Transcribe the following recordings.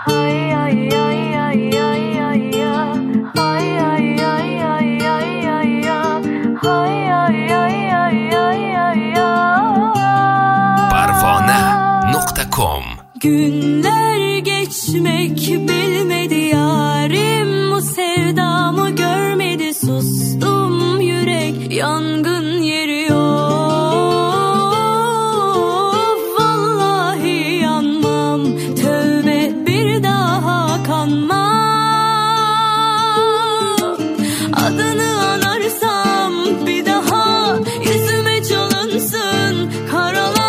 Parvona.com. Günler geçmek bilmedi yarim, bu sevdamı görmedi, sustum yürek yangın yeri yok. Vallahi yanmam, tövbe bir daha kanmam. Adını anarsam bir daha yüzüme çalınsın karalar.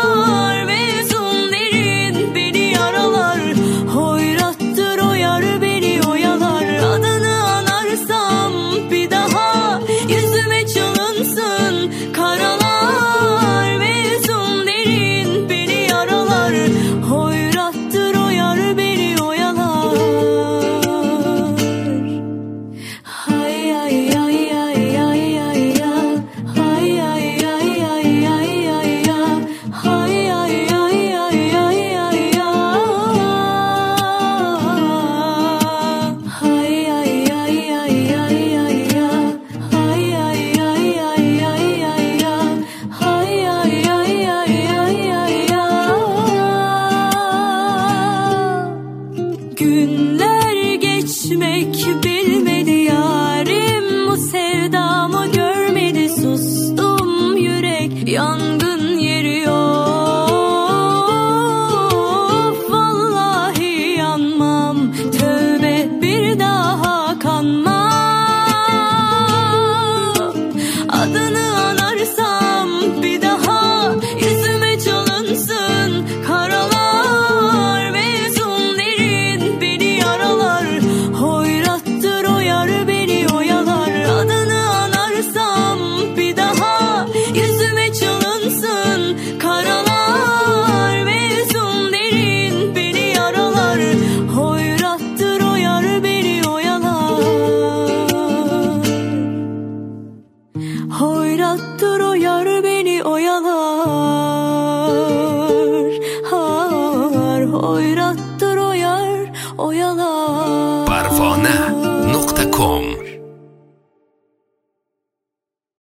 Günler geçmek bilmedi yarim, bu sevdamı görmedi, sustum yürek yangın yeri yok. Vallahi yanmam, tövbe bir daha kanmam. Adını anarsam bir daha yüzüme çalınsın karalar. Hoyrattır o yar beni oyalar, har hoyrattır.